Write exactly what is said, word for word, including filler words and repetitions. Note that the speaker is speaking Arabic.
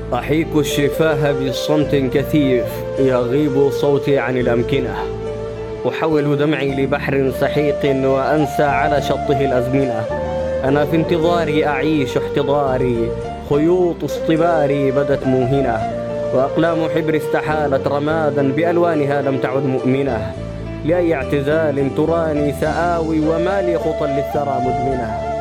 أحيك الشفاه بصمت كثيف يغيب صوتي عن الأمكنة. أحول دمعي لبحر سحيق وأنسى على شطه الأزمنة. أنا في انتظاري أعيش احتضاري، خيوط اصطباري بدت موهنة، وأقلام حبر استحالت رمادا بألوانها لم تعد مؤمنة. لأي اعتزال تراني سآوي وما لي خطى للثرى مدمنة.